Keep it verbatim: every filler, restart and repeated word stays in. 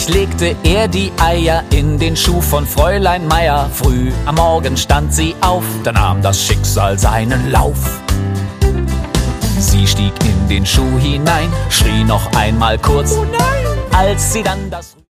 Endlich legte er die Eier in den Schuh von Fräulein Meier. Früh am Morgen stand sie auf, da nahm das Schicksal seinen Lauf. Sie stieg in den Schuh hinein, schrie noch einmal kurz, oh nein! Als sie dann das